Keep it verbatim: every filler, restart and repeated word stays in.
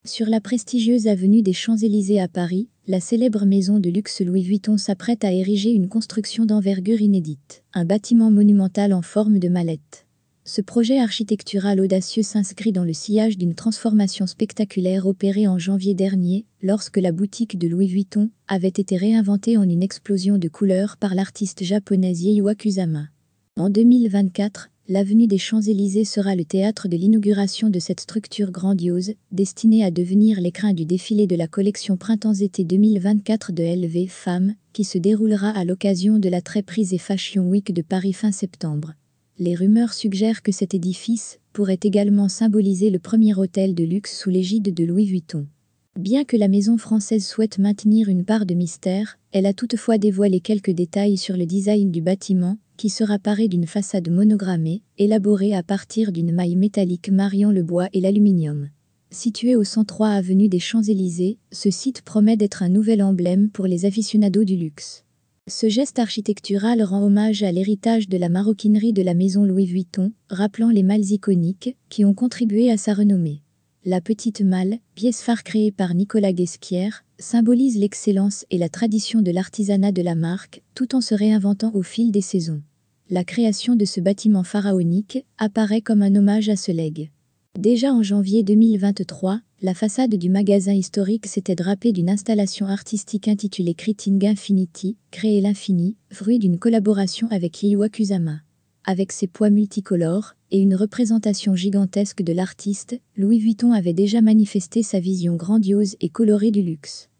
Sur la prestigieuse avenue des Champs-Élysées à Paris, la célèbre maison de luxe Louis Vuitton s'apprête à ériger une construction d'envergure inédite, un bâtiment monumental en forme de mallette. Ce projet architectural audacieux s'inscrit dans le sillage d'une transformation spectaculaire opérée en janvier dernier, lorsque la boutique de Louis Vuitton avait été réinventée en une explosion de couleurs par l'artiste japonaise Yayoi Kusama. En deux mille vingt-quatre, l'avenue des Champs-Élysées sera le théâtre de l'inauguration de cette structure grandiose, destinée à devenir l'écrin du défilé de la collection Printemps-été deux mille vingt-quatre de L V Femmes, qui se déroulera à l'occasion de la très prisée Fashion Week de Paris fin septembre. Les rumeurs suggèrent que cet édifice pourrait également symboliser le premier hôtel de luxe sous l'égide de Louis Vuitton. Bien que la maison française souhaite maintenir une part de mystère, elle a toutefois dévoilé quelques détails sur le design du bâtiment, qui sera paré d'une façade monogrammée, élaborée à partir d'une maille métallique mariant le bois et l'aluminium. Situé au cent trois avenue des Champs-Élysées, ce site promet d'être un nouvel emblème pour les aficionados du luxe. Ce geste architectural rend hommage à l'héritage de la maroquinerie de la maison Louis Vuitton, rappelant les malles iconiques qui ont contribué à sa renommée. La petite malle, pièce phare créée par Nicolas Ghesquière, symbolise l'excellence et la tradition de l'artisanat de la marque, tout en se réinventant au fil des saisons. La création de ce bâtiment pharaonique apparaît comme un hommage à ce legs. Déjà en janvier deux mille vingt-trois, la façade du magasin historique s'était drapée d'une installation artistique intitulée Creating Infinity, créer l'infini, fruit d'une collaboration avec Yayoi Kusama. Avec ses poids multicolores et une représentation gigantesque de l'artiste, Louis Vuitton avait déjà manifesté sa vision grandiose et colorée du luxe.